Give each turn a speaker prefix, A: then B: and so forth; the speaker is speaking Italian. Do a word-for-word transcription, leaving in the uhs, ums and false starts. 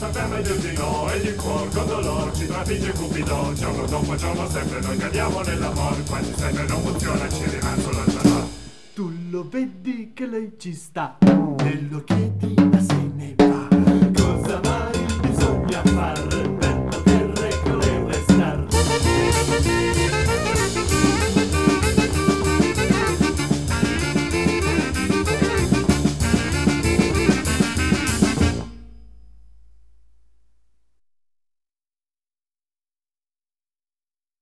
A: saper mai dirti no, ed il cuor con dolor ci trafigge Cupido. Giorno dopo giorno sempre noi cadiamo nell'amor, quasi sempre non funziona, ci rimane solo il però.
B: Tu lo vedi che lei ci sta, e lo chiedi ma se ne va. Cosa mai bisogna far?